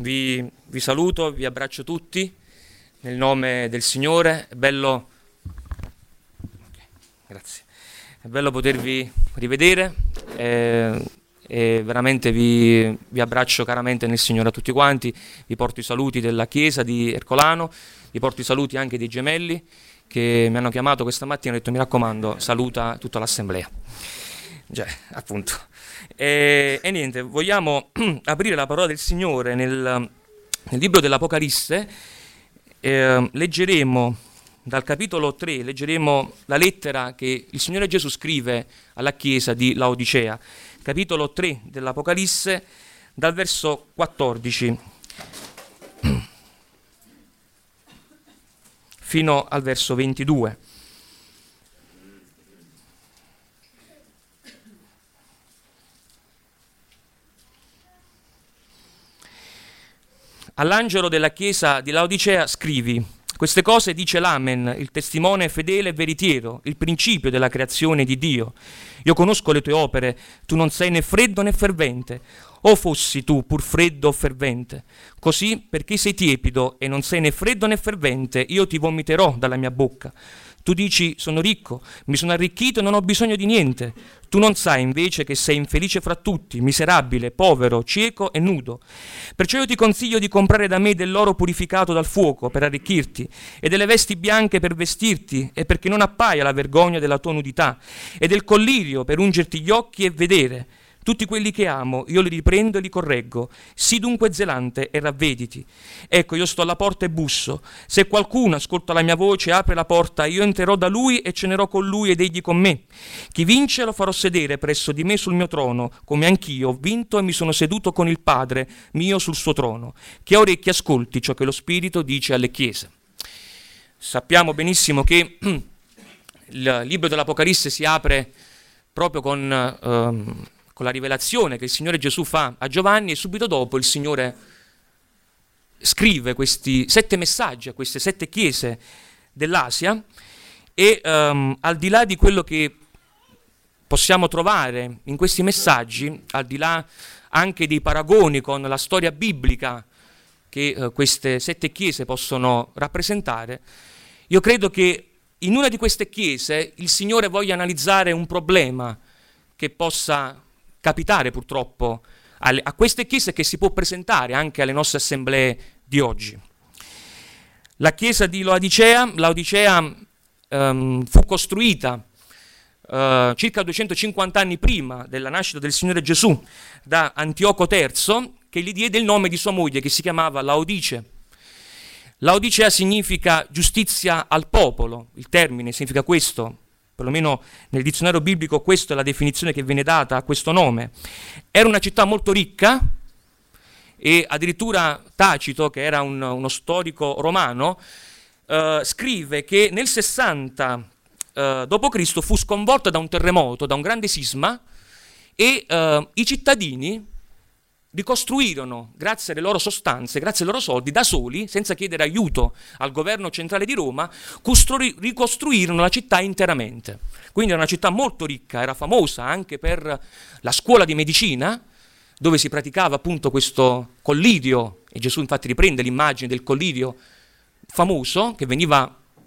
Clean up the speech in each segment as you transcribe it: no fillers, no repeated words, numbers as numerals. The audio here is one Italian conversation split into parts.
vi saluto, vi abbraccio tutti nel nome del Signore. Grazie. È bello potervi rivedere e veramente vi abbraccio caramente nel Signore a tutti quanti. Vi porto i saluti della Chiesa di Ercolano, vi porto i saluti anche dei gemelli che mi hanno chiamato questa mattina e hanno detto: mi raccomando, saluta tutta l'assemblea. Già, appunto. E niente, vogliamo aprire la parola del Signore nel libro dell'Apocalisse. Leggeremo dal capitolo 3, leggeremo la lettera che il Signore Gesù scrive alla chiesa di Laodicea, capitolo 3 dell'Apocalisse, dal verso 14 fino al verso 22. All'angelo della chiesa di Laodicea scrivi: queste cose dice l'Amen, il testimone fedele e veritiero, il principio della creazione di Dio. Io conosco le tue opere, tu non sei né freddo né fervente. O fossi tu pur freddo o fervente. Così, perché sei tiepido e non sei né freddo né fervente, io ti vomiterò dalla mia bocca. Tu dici: sono ricco, mi sono arricchito e non ho bisogno di niente. Tu non sai invece che sei infelice fra tutti, miserabile, povero, cieco e nudo. Perciò io ti consiglio di comprare da me dell'oro purificato dal fuoco per arricchirti, e delle vesti bianche per vestirti, e perché non appaia la vergogna della tua nudità, e del collirio per ungerti gli occhi e vedere. Tutti quelli che amo, io li riprendo e li correggo. Sii dunque zelante e ravvediti. Ecco, io sto alla porta e busso. Se qualcuno ascolta la mia voce e apre la porta, io entrerò da lui e cenerò con lui ed egli con me. Chi vince lo farò sedere presso di me sul mio trono, come anch'io ho vinto e mi sono seduto con il Padre mio sul suo trono. Chi ha orecchi ascolti ciò che lo Spirito dice alle chiese. Sappiamo benissimo che il libro dell'Apocalisse si apre proprio con la rivelazione che il Signore Gesù fa a Giovanni, e subito dopo il Signore scrive questi 7 messaggi a queste 7 chiese dell'Asia, e al di là di quello che possiamo trovare in questi messaggi, al di là anche dei paragoni con la storia biblica che queste 7 chiese possono rappresentare, io credo che in una di queste chiese il Signore voglia analizzare un problema che possa capitare purtroppo a queste chiese, che si può presentare anche alle nostre assemblee di oggi. La chiesa di Laodicea fu costruita circa 250 anni prima della nascita del Signore Gesù da Antioco III, che gli diede il nome di sua moglie, che si chiamava Laodice. Laodicea significa giustizia al popolo, il termine significa questo. Perlomeno nel dizionario biblico questa è la definizione che viene data a questo nome. Era una città molto ricca, e addirittura Tacito, che era uno storico romano, scrive che nel 60 d.C. fu sconvolta da un terremoto, da un grande sisma, e i cittadini ricostruirono, grazie alle loro sostanze, grazie ai loro soldi, da soli, senza chiedere aiuto al governo centrale di Roma, ricostruirono la città interamente. Quindi era una città molto ricca, era famosa anche per la scuola di medicina, dove si praticava appunto questo collirio, e Gesù infatti riprende l'immagine del collirio famoso che veniva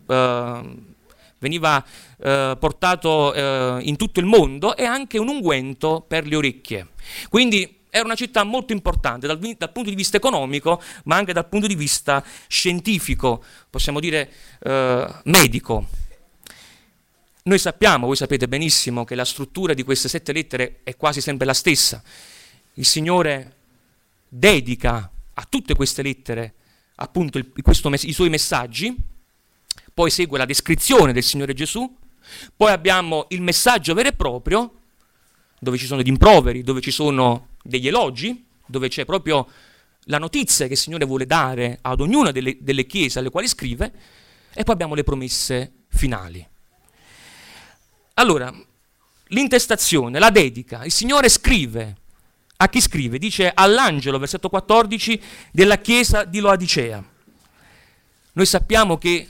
portato in tutto il mondo, e anche un unguento per le orecchie. Quindi era una città molto importante dal punto di vista economico, ma anche dal punto di vista scientifico, possiamo dire medico. Noi sappiamo, voi sapete benissimo, che la struttura di queste 7 lettere è quasi sempre la stessa. Il Signore dedica a tutte queste lettere appunto i suoi messaggi, poi segue la descrizione del Signore Gesù, poi abbiamo il messaggio vero e proprio, dove ci sono degli improveri, dove ci sono degli elogi, dove c'è proprio la notizia che il Signore vuole dare ad ognuna delle chiese alle quali scrive, e poi abbiamo le promesse finali. Allora, l'intestazione, la dedica, il Signore scrive. A chi scrive? Dice all'angelo, versetto 14, della chiesa di Laodicea. Noi sappiamo che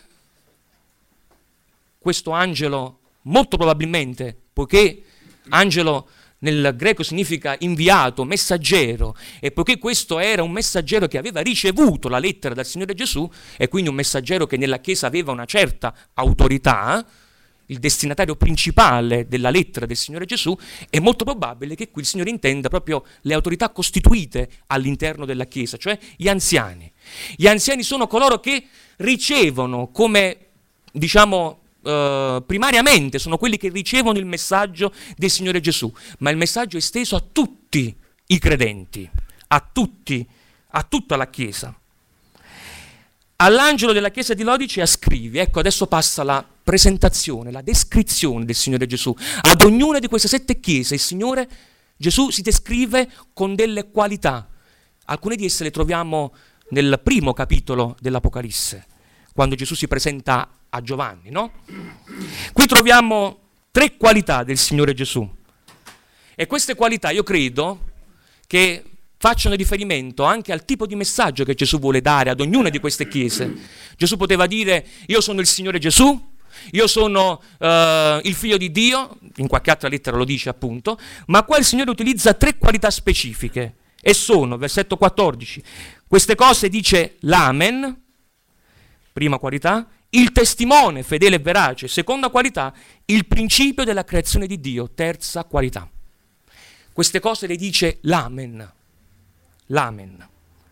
questo angelo, molto probabilmente, poiché angelo nel greco significa inviato, messaggero, e poiché questo era un messaggero che aveva ricevuto la lettera dal Signore Gesù, e quindi un messaggero che nella Chiesa aveva una certa autorità, il destinatario principale della lettera del Signore Gesù, è molto probabile che qui il Signore intenda proprio le autorità costituite all'interno della Chiesa, cioè gli anziani. Gli anziani sono coloro che ricevono come, diciamo, primariamente sono quelli che ricevono il messaggio del Signore Gesù, ma il messaggio è esteso a tutti i credenti, a tutta la Chiesa. All'angelo della Chiesa di Laodicea scrivi, ecco adesso passa la presentazione, la descrizione del Signore Gesù. Ad ognuna di queste 7 chiese il Signore Gesù si descrive con delle qualità. Alcune di esse le troviamo nel primo capitolo dell'Apocalisse, quando Gesù si presenta a Giovanni, no? Qui troviamo 3 qualità del Signore Gesù, e queste qualità io credo che facciano riferimento anche al tipo di messaggio che Gesù vuole dare ad ognuna di queste chiese. Gesù poteva dire: io sono il Signore Gesù, io sono il Figlio di Dio, in qualche altra lettera lo dice appunto, ma qua il Signore utilizza 3 qualità specifiche, e sono, versetto 14, queste cose dice l'Amen, prima qualità, il testimone fedele e verace, seconda qualità, il principio della creazione di Dio, terza qualità. Queste cose le dice l'Amen. L'Amen.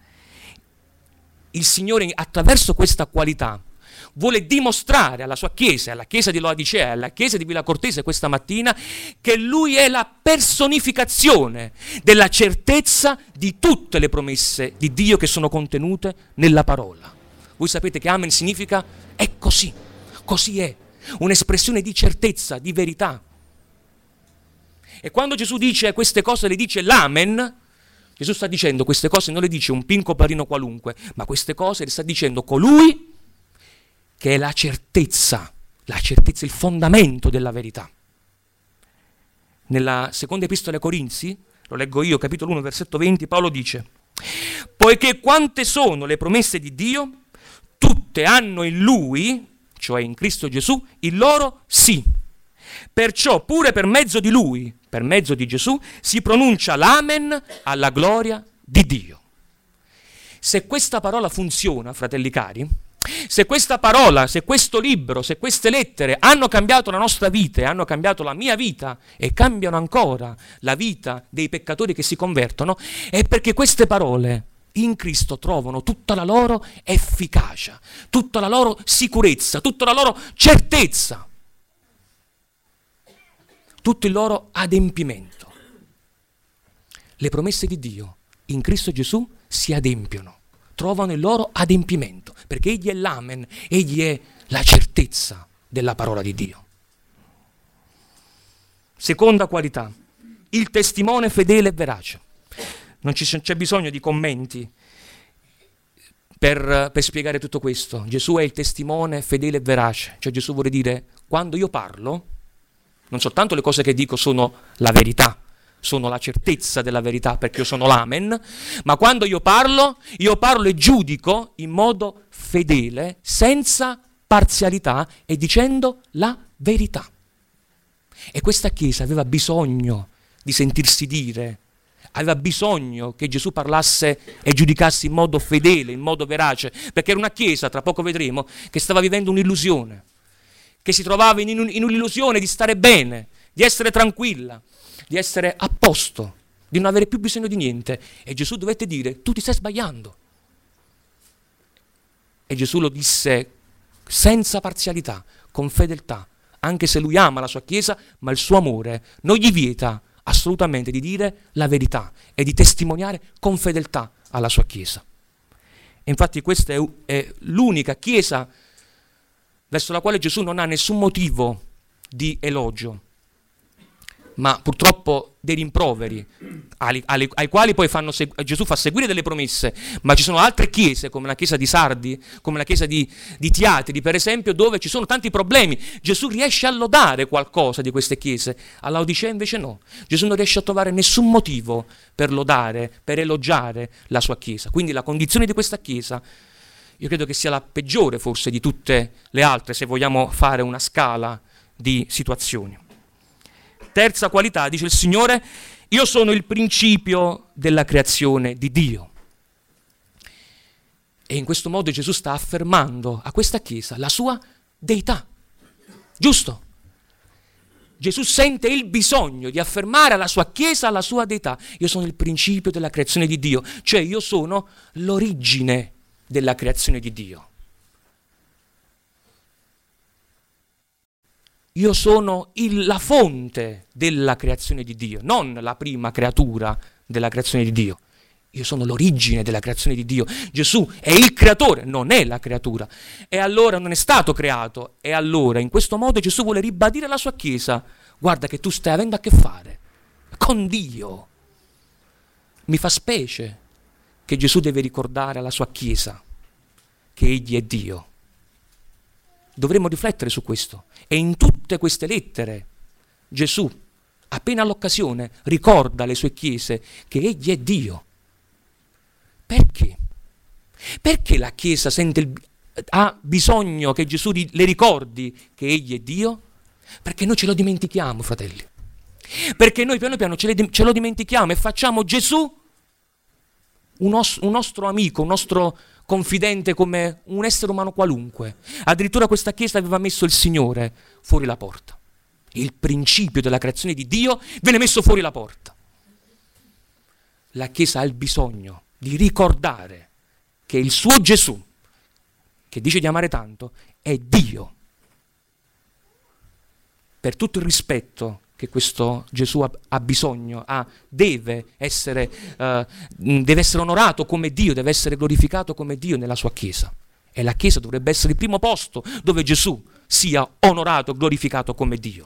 Il Signore attraverso questa qualità vuole dimostrare alla sua Chiesa, alla Chiesa di Laodicea, alla Chiesa di Villa Cortese questa mattina, che Lui è la personificazione della certezza di tutte le promesse di Dio che sono contenute nella parola. Voi sapete che Amen significa è così, così è, un'espressione di certezza, di verità. E quando Gesù dice queste cose le dice l'Amen, Gesù sta dicendo queste cose non le dice un pinco parino qualunque, ma queste cose le sta dicendo colui che è la certezza, il fondamento della verità. Nella seconda epistola ai Corinzi, lo leggo io, capitolo 1, versetto 20, Paolo dice: poiché quante sono le promesse di Dio, tutte hanno in Lui, cioè in Cristo Gesù, il loro sì. Perciò pure per mezzo di Lui, per mezzo di Gesù, si pronuncia l'Amen alla gloria di Dio. Se questa parola funziona, fratelli cari, se questa parola, se questo libro, se queste lettere hanno cambiato la nostra vita, e hanno cambiato la mia vita e cambiano ancora la vita dei peccatori che si convertono, è perché queste parole in Cristo trovano tutta la loro efficacia, tutta la loro sicurezza, tutta la loro certezza, tutto il loro adempimento. Le promesse di Dio in Cristo Gesù si adempiono, trovano il loro adempimento, perché Egli è l'Amen, Egli è la certezza della parola di Dio. Seconda qualità, il testimone fedele e verace. Non c'è bisogno di commenti per spiegare tutto questo. Gesù è il testimone fedele e verace, cioè Gesù vuole dire: quando io parlo, non soltanto le cose che dico sono la verità, sono la certezza della verità perché io sono l'Amen, ma quando io parlo e giudico in modo fedele, senza parzialità e dicendo la verità. E questa Chiesa aveva bisogno di sentirsi dire, aveva bisogno che Gesù parlasse e giudicasse in modo fedele, in modo verace, perché era una Chiesa, tra poco vedremo, che stava vivendo un'illusione, che si trovava in un'illusione di stare bene, di essere tranquilla, di essere a posto, di non avere più bisogno di niente. E Gesù dovette dire: tu ti stai sbagliando. E Gesù lo disse senza parzialità, con fedeltà, anche se lui ama la sua Chiesa, ma il suo amore non gli vieta assolutamente di dire la verità e di testimoniare con fedeltà alla sua Chiesa. E infatti questa è l'unica Chiesa verso la quale Gesù non ha nessun motivo di elogio, ma purtroppo dei rimproveri, ai quali poi Gesù fa seguire delle promesse. Ma ci sono altre chiese, come la chiesa di Sardi, come la chiesa di Tiatiri, per esempio, dove ci sono tanti problemi. Gesù riesce a lodare qualcosa di queste chiese, a Laodicea invece no. Gesù non riesce a trovare nessun motivo per lodare, per elogiare la sua chiesa. Quindi la condizione di questa chiesa, io credo che sia la peggiore forse di tutte le altre, se vogliamo fare una scala di situazioni. Terza qualità, dice il Signore, io sono il principio della creazione di Dio. E in questo modo Gesù sta affermando a questa Chiesa la sua deità. Giusto? Gesù sente il bisogno di affermare alla sua Chiesa la sua deità. Io sono il principio della creazione di Dio, cioè io sono l'origine della creazione di Dio. Io sono la fonte della creazione di Dio, non la prima creatura della creazione di Dio. Io sono l'origine della creazione di Dio. Gesù è il creatore, non è la creatura. E allora non è stato creato. E allora in questo modo Gesù vuole ribadire alla sua Chiesa: guarda che tu stai avendo a che fare con Dio. Mi fa specie che Gesù deve ricordare alla sua Chiesa che Egli è Dio. Dovremmo riflettere su questo. E in tutte queste lettere Gesù, appena all'occasione, ricorda alle sue Chiese che Egli è Dio. Perché? Perché la Chiesa ha bisogno che Gesù le ricordi che Egli è Dio? Perché noi ce lo dimentichiamo, fratelli. Perché noi piano piano ce lo dimentichiamo e facciamo Gesù un nostro amico, un nostro confidente, come un essere umano qualunque. Addirittura questa Chiesa aveva messo il Signore fuori la porta. Il principio della creazione di Dio viene messo fuori la porta. La Chiesa ha il bisogno di ricordare che il suo Gesù, che dice di amare tanto, è Dio. Per tutto il rispetto che questo Gesù ha bisogno, deve essere onorato come Dio, deve essere glorificato come Dio nella sua Chiesa. E la Chiesa dovrebbe essere il primo posto dove Gesù sia onorato, glorificato come Dio.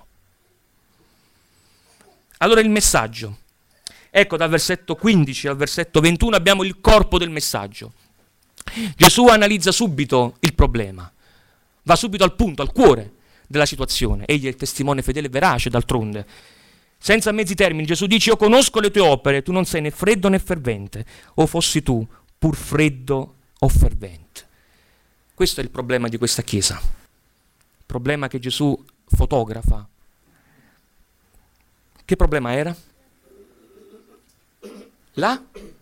Allora il messaggio. Ecco, dal versetto 15 al versetto 21 abbiamo il corpo del messaggio. Gesù analizza subito il problema, va subito al punto, al cuore della situazione. Egli è il testimone fedele e verace, d'altronde. Senza mezzi termini, Gesù dice: io conosco le tue opere, tu non sei né freddo né fervente. O fossi tu pur freddo o fervente. Questo è il problema di questa Chiesa. Il problema che Gesù fotografa. Che problema era? La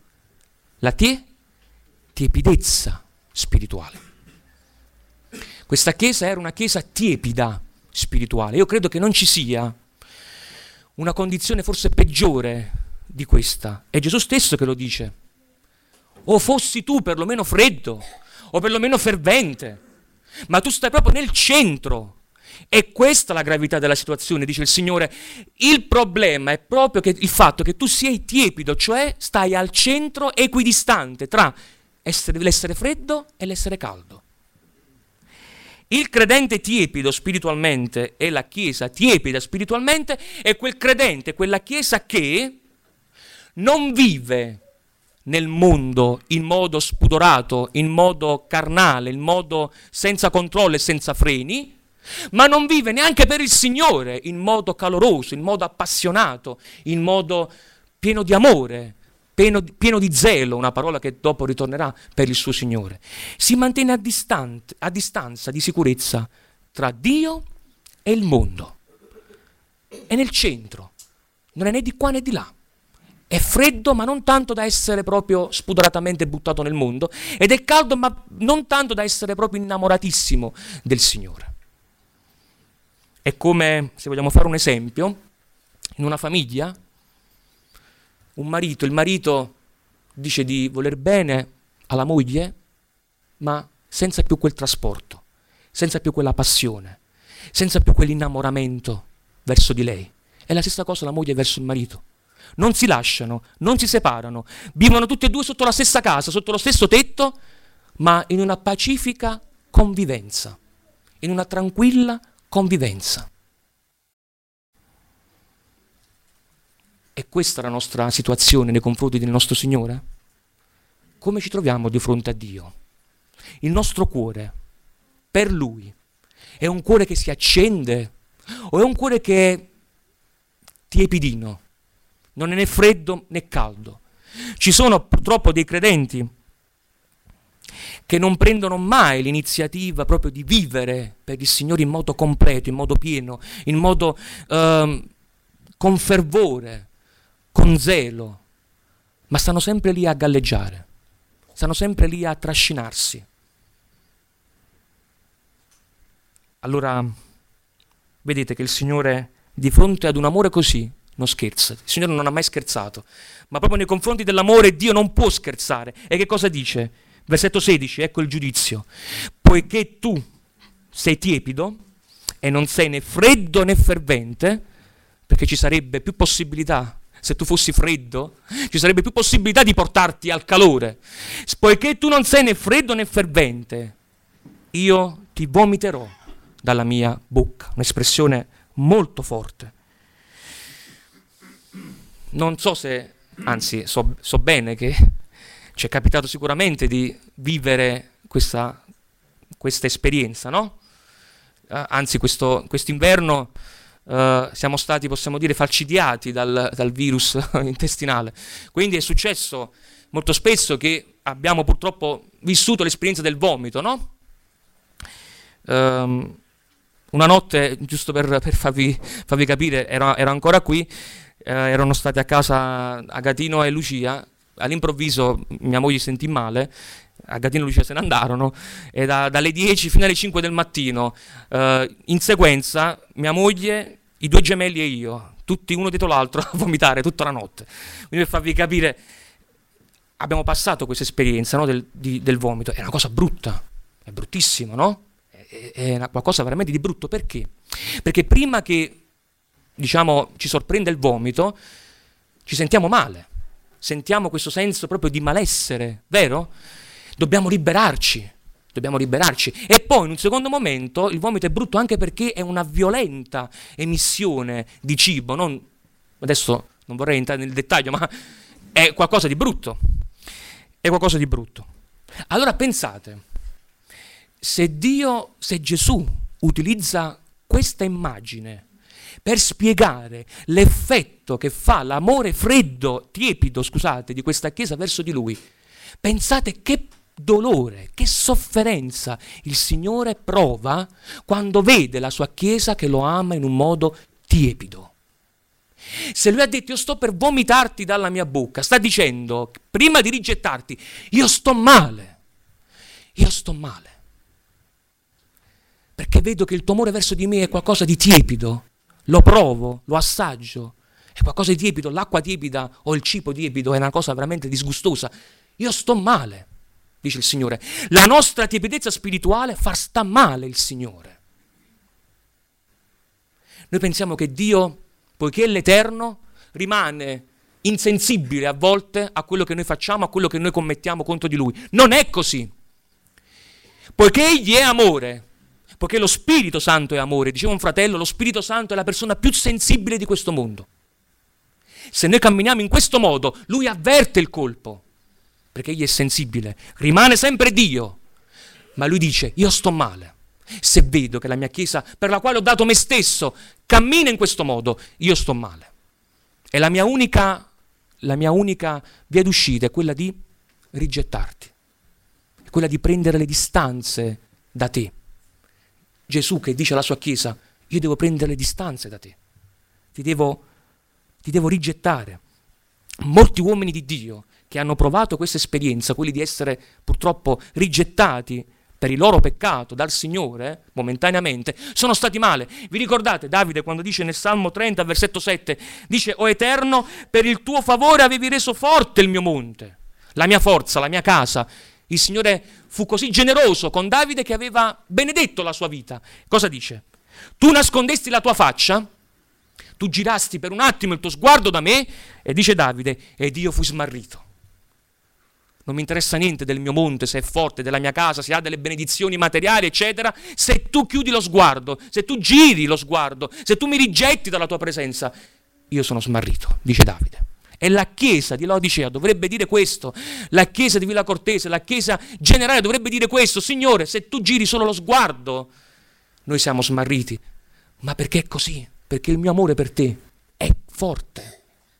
tiepidezza spirituale. Questa Chiesa era una Chiesa tiepida spirituale. Io credo che non ci sia una condizione forse peggiore di questa. È Gesù stesso che lo dice. O fossi tu perlomeno freddo, o perlomeno fervente, ma tu stai proprio nel centro. E questa è la gravità della situazione, dice il Signore. Il problema è proprio il fatto che tu sei tiepido, cioè stai al centro equidistante tra l'essere freddo e l'essere caldo. Il credente tiepido spiritualmente e la Chiesa tiepida spiritualmente è quel credente, quella Chiesa che non vive nel mondo in modo spudorato, in modo carnale, in modo senza controllo e senza freni, ma non vive neanche per il Signore in modo caloroso, in modo appassionato, in modo pieno di amore, pieno di zelo, una parola che dopo ritornerà, per il suo Signore. Si mantiene a distanza di sicurezza tra Dio e il mondo. È nel centro, non è né di qua né di là. È freddo, ma non tanto da essere proprio spudoratamente buttato nel mondo, ed è caldo, ma non tanto da essere proprio innamoratissimo del Signore. È come, se vogliamo fare un esempio, in una famiglia, il marito dice di voler bene alla moglie, ma senza più quel trasporto, senza più quella passione, senza più quell'innamoramento verso di lei. È la stessa cosa la moglie verso il marito. Non si lasciano, non si separano, vivono tutti e due sotto la stessa casa, sotto lo stesso tetto, ma in una pacifica convivenza, in una tranquilla convivenza. È questa la nostra situazione nei confronti del nostro Signore? Come ci troviamo di fronte a Dio? Il nostro cuore, per Lui, è un cuore che si accende o è un cuore che è tiepidino? Non è né freddo né caldo. Ci sono purtroppo dei credenti che non prendono mai l'iniziativa proprio di vivere per il Signore in modo completo, in modo pieno, in modo con fervore, con zelo, ma stanno sempre lì a galleggiare, stanno sempre lì a trascinarsi. Allora, vedete che il Signore, di fronte ad un amore così, non scherza. Il Signore non ha mai scherzato, ma proprio nei confronti dell'amore Dio non può scherzare. E che cosa dice? Versetto 16, ecco il giudizio. Poiché tu sei tiepido e non sei né freddo né fervente, perché ci sarebbe più possibilità, se tu fossi freddo, ci sarebbe più possibilità di portarti al calore. Poiché tu non sei né freddo né fervente, io ti vomiterò dalla mia bocca. Un'espressione molto forte. Non so se, anzi so bene che ci è capitato sicuramente di vivere questa esperienza, no? Anzi quest'inverno siamo stati, possiamo dire, falcidiati dal virus intestinale. Quindi è successo molto spesso che abbiamo purtroppo vissuto l'esperienza del vomito, no? Una notte, giusto per farvi capire, ero ancora qui, erano stati a casa Agatino e Lucia, all'improvviso mia moglie si sentì male, Agatino e Lucia se ne andarono e dalle 10 fino alle 5 del mattino, in sequenza, mia moglie, i 2 gemelli e io, tutti uno dietro l'altro a vomitare tutta la notte. Quindi per farvi capire, abbiamo passato questa esperienza, no, del vomito, è una cosa brutta, è bruttissimo, no? È qualcosa veramente di brutto. Perché? Perché prima che, diciamo, ci sorprenda il vomito, ci sentiamo male, sentiamo questo senso proprio di malessere, vero? Dobbiamo liberarci. E poi in un secondo momento il vomito è brutto anche perché è una violenta emissione di cibo, adesso non vorrei entrare nel dettaglio, ma è qualcosa di brutto. Allora pensate, se Gesù utilizza questa immagine per spiegare l'effetto che fa l'amore tiepido, di questa Chiesa verso di Lui, pensate che dolore, che sofferenza il Signore prova quando vede la sua Chiesa che lo ama in un modo tiepido. Se Lui ha detto io sto per vomitarti dalla mia bocca, sta dicendo, prima di rigettarti, io sto male, perché vedo che il tuo amore verso di me è qualcosa di tiepido, lo provo, lo assaggio, è qualcosa di tiepido, l'acqua tiepida o il cibo tiepido è una cosa veramente disgustosa, io sto male, dice il Signore. La nostra tiepidezza spirituale fa sta male il Signore. Noi pensiamo che Dio, poiché è l'Eterno, rimane insensibile a volte a quello che noi facciamo, a quello che noi commettiamo contro di Lui. Non è così. Poiché Egli è amore, poiché lo Spirito Santo è amore, diceva un fratello, lo Spirito Santo è la persona più sensibile di questo mondo. Se noi camminiamo in questo modo, Lui avverte il colpo, perché Egli è sensibile, rimane sempre Dio, ma Lui dice, io sto male. Se vedo che la mia Chiesa, per la quale ho dato me stesso, cammina in questo modo, io sto male. E la mia unica via d'uscita è quella di rigettarti, è quella di prendere le distanze da te. Gesù che dice alla sua Chiesa, io devo prendere le distanze da te, ti devo rigettare. Molti uomini di Dio che hanno provato questa esperienza, quelli di essere purtroppo rigettati per il loro peccato dal Signore, momentaneamente, sono stati male. Vi ricordate Davide quando dice nel Salmo 30, versetto 7, dice, o Eterno, per il tuo favore avevi reso forte il mio monte, la mia forza, la mia casa. Il Signore fu così generoso con Davide che aveva benedetto la sua vita. Cosa dice? Tu nascondesti la tua faccia, tu girasti per un attimo il tuo sguardo da me, e dice Davide, ed io fui smarrito. Non mi interessa niente del mio monte, se è forte, della mia casa, se ha delle benedizioni materiali, eccetera. Se tu chiudi lo sguardo, se tu giri lo sguardo, se tu mi rigetti dalla tua presenza, io sono smarrito, dice Davide. E la Chiesa di Laodicea dovrebbe dire questo, la Chiesa di Villa Cortese, la Chiesa generale dovrebbe dire questo, Signore, se tu giri solo lo sguardo, noi siamo smarriti. Ma perché è così? Perché il mio amore per te è forte.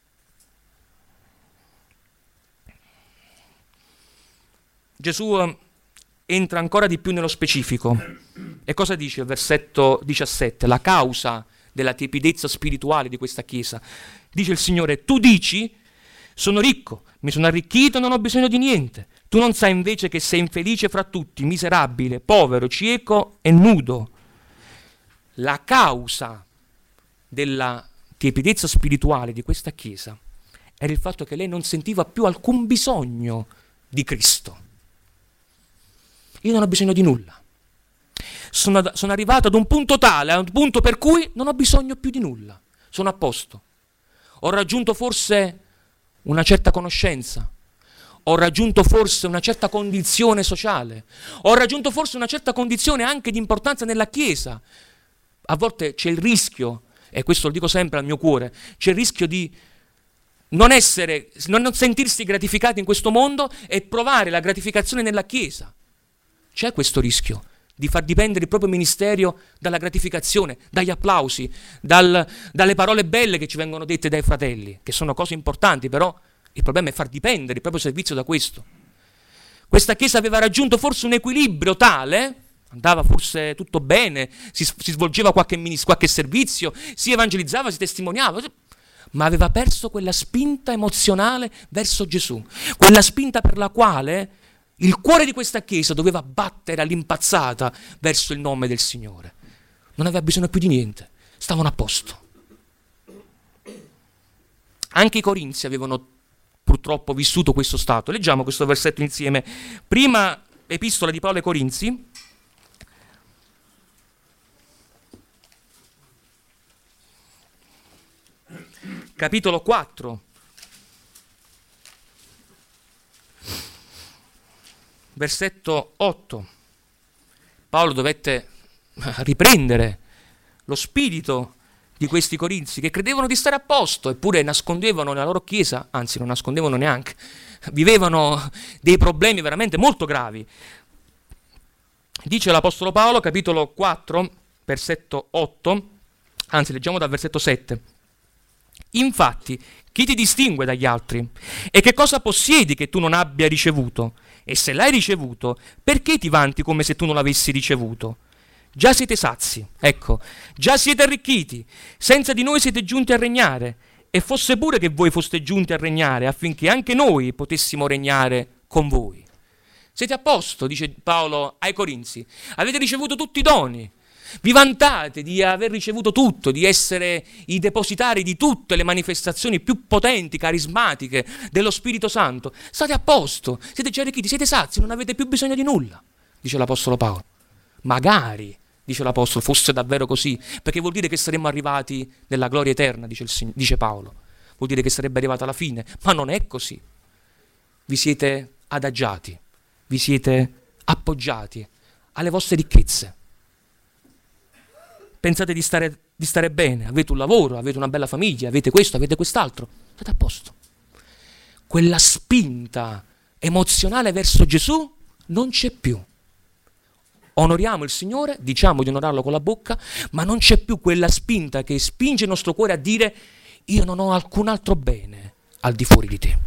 Gesù entra ancora di più nello specifico. E cosa dice il versetto 17? La causa della tiepidezza spirituale di questa Chiesa. Dice il Signore, tu dici, sono ricco, mi sono arricchito, non ho bisogno di niente. Tu non sai invece che sei infelice fra tutti, miserabile, povero, cieco e nudo. La causa della tiepidezza spirituale di questa Chiesa era il fatto che lei non sentiva più alcun bisogno di Cristo. Io non ho bisogno di nulla. Sono arrivato ad un punto tale, a un punto per cui non ho bisogno più di nulla. Sono a posto. Ho raggiunto forse una certa conoscenza. Ho raggiunto forse una certa condizione sociale. Ho raggiunto forse una certa condizione anche di importanza nella Chiesa. A volte c'è il rischio, e questo lo dico sempre al mio cuore, c'è il rischio di non sentirsi gratificati in questo mondo e provare la gratificazione nella Chiesa. C'è questo rischio di far dipendere il proprio ministero dalla gratificazione, dagli applausi, dalle parole belle che ci vengono dette dai fratelli, che sono cose importanti, però il problema è far dipendere il proprio servizio da questo. Questa Chiesa aveva raggiunto forse un equilibrio tale, andava forse tutto bene, si svolgeva qualche servizio, si evangelizzava, si testimoniava, ma aveva perso quella spinta emozionale verso Gesù, quella spinta per la quale il cuore di questa Chiesa doveva battere all'impazzata verso il nome del Signore. Non aveva bisogno più di niente, stavano a posto. Anche i Corinzi avevano purtroppo vissuto questo stato. Leggiamo questo versetto insieme. Prima epistola di Paolo ai Corinzi, capitolo 4, versetto 8. Paolo dovette riprendere lo spirito di questi corinzi che credevano di stare a posto, eppure nascondevano nella loro chiesa, anzi non nascondevano neanche, vivevano dei problemi veramente molto gravi. Dice l'Apostolo Paolo, capitolo 4, versetto 8, anzi leggiamo dal versetto 7. Infatti, chi ti distingue dagli altri? E che cosa possiedi che tu non abbia ricevuto? E se l'hai ricevuto, perché ti vanti come se tu non l'avessi ricevuto? Già siete sazi, ecco, già siete arricchiti, senza di noi siete giunti a regnare, e fosse pure che voi foste giunti a regnare, affinché anche noi potessimo regnare con voi. Siete a posto, dice Paolo ai Corinzi, avete ricevuto tutti i doni, vi vantate di aver ricevuto tutto, di essere i depositari di tutte le manifestazioni più potenti, carismatiche dello Spirito Santo. State a posto, siete già arricchiti, siete sazi, non avete più bisogno di nulla, dice l'Apostolo Paolo. Magari, dice l'Apostolo, fosse davvero così, perché vuol dire che saremmo arrivati nella gloria eterna, dice Paolo. Vuol dire che sarebbe arrivata la fine, ma non è così. Vi siete adagiati, vi siete appoggiati alle vostre ricchezze. Pensate di stare bene, avete un lavoro, avete una bella famiglia, avete questo, avete quest'altro, state a posto. Quella spinta emozionale verso Gesù non c'è più. Onoriamo il Signore, diciamo di onorarlo con la bocca, ma non c'è più quella spinta che spinge il nostro cuore a dire io non ho alcun altro bene al di fuori di te.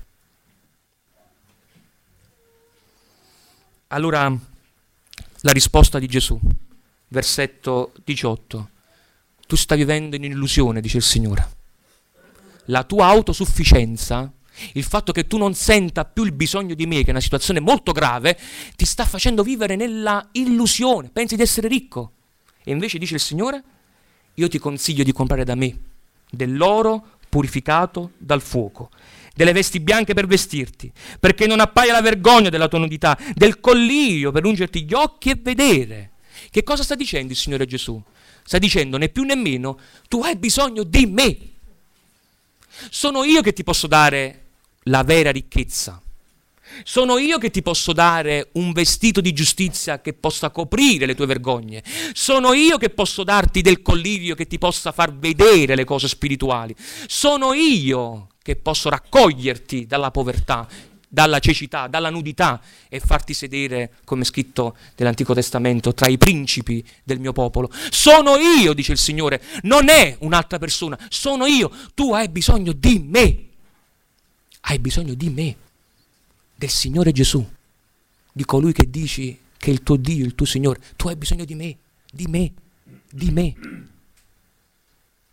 Allora, la risposta di Gesù. Versetto 18. Tu stai vivendo in illusione, dice il Signore. La tua autosufficienza, il fatto che tu non senta più il bisogno di me, che è una situazione molto grave, ti sta facendo vivere nella illusione. Pensi di essere ricco. E invece dice il Signore, io ti consiglio di comprare da me dell'oro purificato dal fuoco, delle vesti bianche per vestirti, perché non appaia la vergogna della tua nudità, del collirio per ungerti gli occhi e vedere. Che cosa sta dicendo il Signore Gesù? Sta dicendo né più né meno, tu hai bisogno di me. Sono io che ti posso dare la vera ricchezza. Sono io che ti posso dare un vestito di giustizia che possa coprire le tue vergogne. Sono io che posso darti del collirio che ti possa far vedere le cose spirituali. Sono io che posso raccoglierti dalla povertà, dalla cecità, dalla nudità e farti sedere, come è scritto nell'Antico Testamento, tra i principi del mio popolo. Sono io, dice il Signore, non è un'altra persona, sono io. Tu hai bisogno di me. Hai bisogno di me, del Signore Gesù, di colui che dici che è il tuo Dio, il tuo Signore. Tu hai bisogno di me, di me, di me.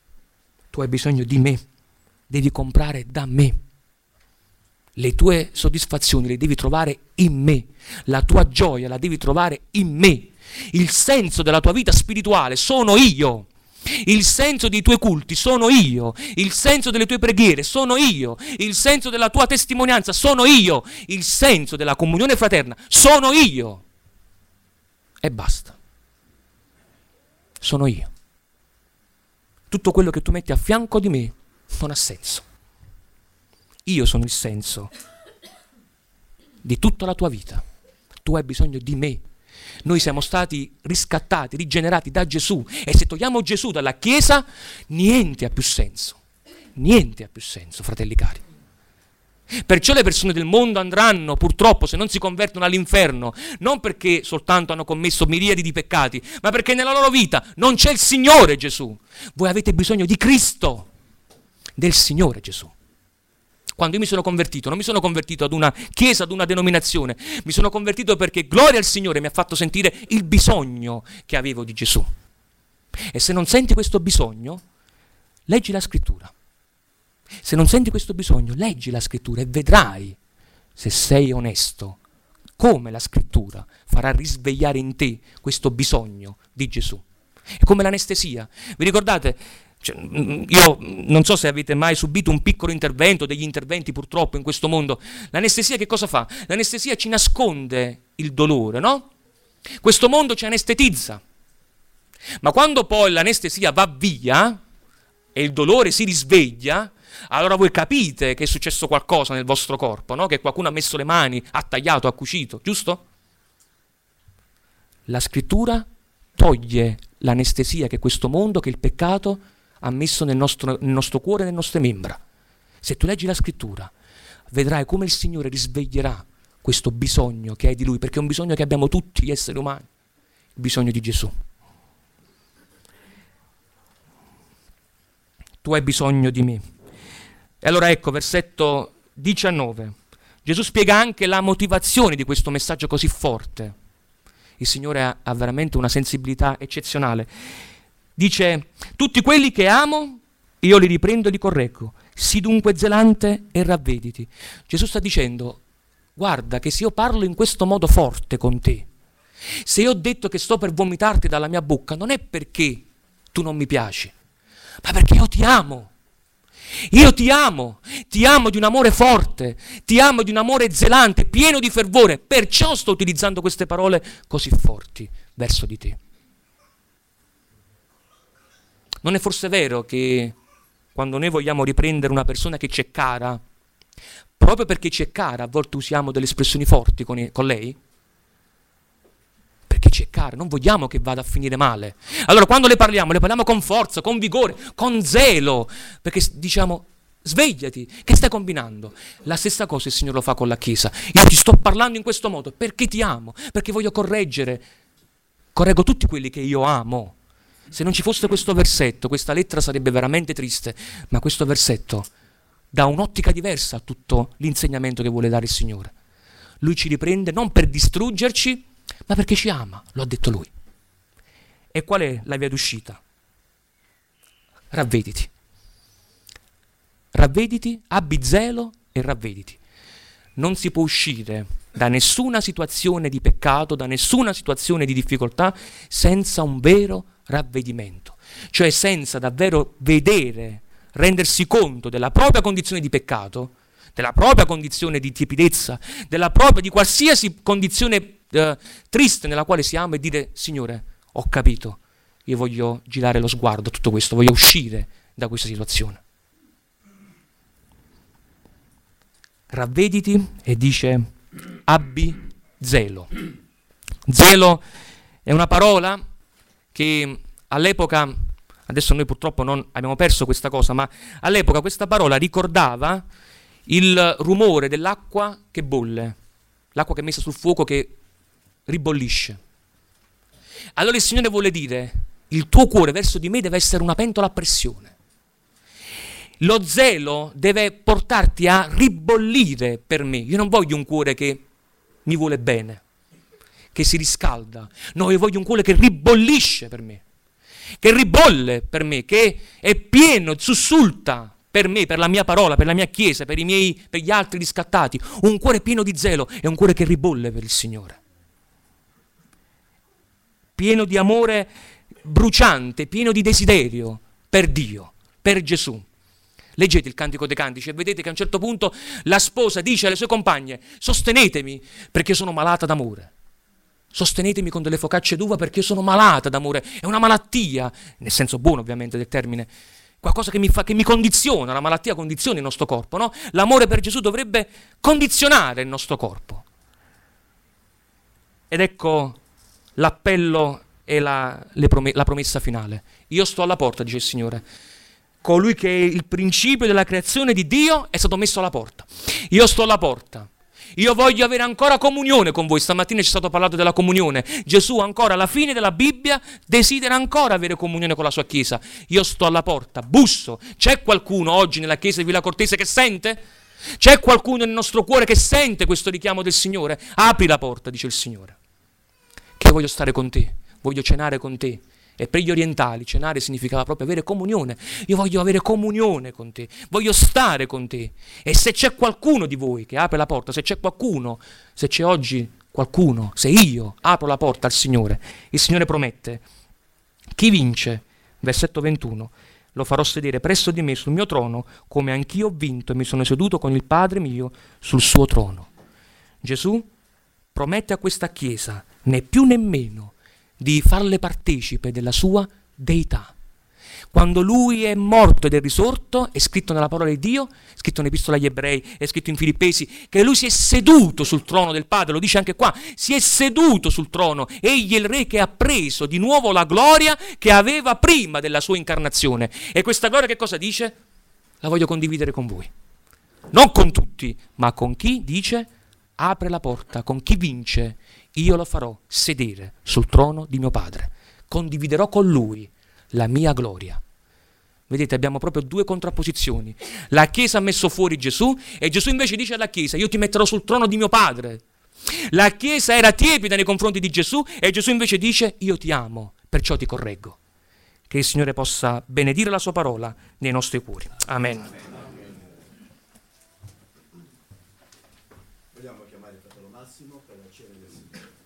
Tu hai bisogno di me, devi comprare da me. Le tue soddisfazioni le devi trovare in me, la tua gioia la devi trovare in me, il senso della tua vita spirituale sono io, il senso dei tuoi culti sono io, il senso delle tue preghiere sono io, il senso della tua testimonianza sono io, il senso della comunione fraterna sono io. E basta. Sono io. Tutto quello che tu metti a fianco di me non ha senso. Io sono il senso di tutta la tua vita. Tu hai bisogno di me. Noi siamo stati riscattati, rigenerati da Gesù, e se togliamo Gesù dalla Chiesa, niente ha più senso. Niente ha più senso, fratelli cari. Perciò le persone del mondo andranno, purtroppo, se non si convertono, all'inferno, non perché soltanto hanno commesso miriadi di peccati, ma perché nella loro vita non c'è il Signore Gesù. Voi avete bisogno di Cristo, del Signore Gesù. Quando io mi sono convertito, non mi sono convertito ad una chiesa, ad una denominazione, mi sono convertito perché, gloria al Signore, mi ha fatto sentire il bisogno che avevo di Gesù. E se non senti questo bisogno, leggi la Scrittura. Se non senti questo bisogno, leggi la Scrittura e vedrai, se sei onesto, come la Scrittura farà risvegliare in te questo bisogno di Gesù. È come l'anestesia. Vi ricordate? Io non so se avete mai subito un piccolo intervento, degli interventi purtroppo in questo mondo. L'anestesia che cosa fa? L'anestesia ci nasconde il dolore, no? Questo mondo ci anestetizza. Ma quando poi l'anestesia va via e il dolore si risveglia, allora voi capite che è successo qualcosa nel vostro corpo, no? Che qualcuno ha messo le mani, ha tagliato, ha cucito, giusto? La Scrittura toglie l'anestesia che questo mondo, che il peccato ha messo nel nostro cuore e nelle nostre membra. Se tu leggi la Scrittura, vedrai come il Signore risveglierà questo bisogno che hai di Lui, perché è un bisogno che abbiamo tutti gli esseri umani, il bisogno di Gesù. Tu hai bisogno di me. E allora ecco, versetto 19. Gesù spiega anche la motivazione di questo messaggio così forte. Il Signore ha veramente una sensibilità eccezionale. Dice: tutti quelli che amo, io li riprendo e li correggo. Sii dunque zelante e ravvediti. Gesù sta dicendo: guarda che se io parlo in questo modo forte con te, se io ho detto che sto per vomitarti dalla mia bocca, non è perché tu non mi piaci, ma perché io ti amo. Io ti amo di un amore forte, ti amo di un amore zelante, pieno di fervore. Perciò sto utilizzando queste parole così forti verso di te. Non è forse vero che quando noi vogliamo riprendere una persona che ci è cara, proprio perché ci è cara, a volte usiamo delle espressioni forti con lei? Perché ci è cara, non vogliamo che vada a finire male. Allora quando le parliamo con forza, con vigore, con zelo, perché diciamo: svegliati, che stai combinando? La stessa cosa il Signore lo fa con la Chiesa. Io ti sto parlando in questo modo perché ti amo, perché voglio correggo tutti quelli che io amo. Se non ci fosse questo versetto, questa lettera sarebbe veramente triste, ma questo versetto dà un'ottica diversa a tutto l'insegnamento che vuole dare il Signore. Lui ci riprende non per distruggerci, ma perché ci ama, lo ha detto Lui. E qual è la via d'uscita? Ravvediti. Ravvediti, abbi zelo e ravvediti. Non si può uscire da nessuna situazione di peccato, da nessuna situazione di difficoltà, senza un vero ravvedimento, cioè senza davvero vedere, rendersi conto della propria condizione di peccato, della propria condizione di tiepidezza, di qualsiasi condizione triste nella quale siamo, e dire: Signore, ho capito, io voglio girare lo sguardo a tutto questo, voglio uscire da questa situazione. Ravvediti, e dice: abbi zelo. Zelo è una parola che all'epoca, adesso noi purtroppo non abbiamo perso questa cosa, ma all'epoca questa parola ricordava il rumore dell'acqua che bolle, l'acqua che è messa sul fuoco, che ribollisce. Allora il Signore vuole dire: il tuo cuore verso di me deve essere una pentola a pressione. Lo zelo deve portarti a ribollire per me. Io non voglio un cuore che mi vuole bene, che si riscalda. No, io voglio un cuore che ribollisce per me. che ribolle per me, che è pieno, sussulta per me, per la mia parola, per la mia chiesa, per gli altri riscattati, un cuore pieno di zelo e un cuore che ribolle per il Signore, pieno di amore bruciante, pieno di desiderio per Dio, per Gesù. Leggete il Cantico dei Cantici e vedete che a un certo punto la sposa dice alle sue compagne: sostenetemi perché sono malata d'amore. Sostenetemi con delle focacce d'uva perché io sono malata d'amore. È una malattia, nel senso buono ovviamente del termine, qualcosa che mi condiziona. La malattia condiziona il nostro corpo, no? L'amore per Gesù dovrebbe condizionare il nostro corpo. Ed ecco l'appello e la promessa finale. Io sto alla porta, dice il Signore. Colui che è il principio della creazione di Dio è stato messo alla porta. Io sto alla porta. Io voglio avere ancora comunione con voi. Stamattina ci è stato parlato della comunione. Gesù ancora alla fine della Bibbia desidera ancora avere comunione con la sua Chiesa. Io sto alla porta, busso. C'è qualcuno oggi nella Chiesa di Villa Cortese che sente? C'è qualcuno nel nostro cuore che sente questo richiamo del Signore? Apri la porta, dice il Signore, che io voglio stare con te, voglio cenare con te. E per gli orientali cenare significava proprio avere comunione. Io voglio avere comunione con te, voglio stare con te. E se c'è qualcuno di voi che apre la porta, se c'è qualcuno, se c'è oggi qualcuno, se io apro la porta al Signore, il Signore promette: chi vince, versetto 21, lo farò sedere presso di me sul mio trono, come anch'io ho vinto e mi sono seduto con il Padre mio sul suo trono. Gesù promette a questa Chiesa, né più né meno, di farle partecipe della sua deità. Quando Lui è morto ed è risorto, è scritto nella parola di Dio, è scritto nell'Epistola agli Ebrei, è scritto in Filippesi, che Lui si è seduto sul trono del Padre, lo dice anche qua, si è seduto sul trono, egli è il Re che ha preso di nuovo la gloria che aveva prima della sua incarnazione. E questa gloria che cosa dice? La voglio condividere con voi. Non con tutti, ma con chi dice: apre la porta, con chi vince, io lo farò sedere sul trono di mio Padre. Condividerò con Lui la mia gloria. Vedete, abbiamo proprio due contrapposizioni. La Chiesa ha messo fuori Gesù e Gesù invece dice alla Chiesa: io ti metterò sul trono di mio Padre. La Chiesa era tiepida nei confronti di Gesù e Gesù invece dice: io ti amo, perciò ti correggo. Che il Signore possa benedire la sua parola nei nostri cuori. Amen. Vogliamo chiamare il fratello Massimo per la cena del Signore.